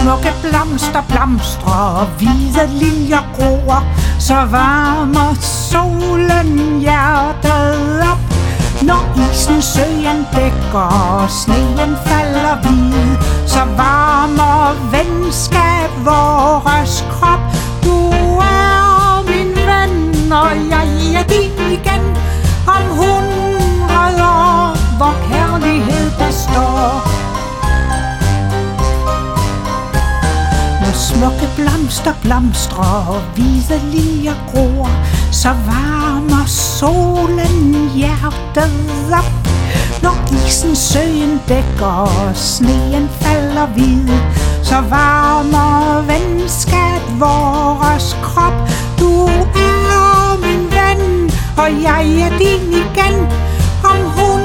smukke blomster blomstrer og hvide liljer gror, så varmer solen hjertet op. Når isen søen dækker og sneen falder hvid, så varmer venskab vores krop. Du er min ven, og jeg er din igen. Om 100 år, hvor kærlighed består. Når smukke blomster blomstrer og hvide liljer gror, så varmer solen hjertet op. Når isen søen dækker og sneen falder hvid, så varmer venskab vores krop. Du er min ven, og jeg er din igen. Om 100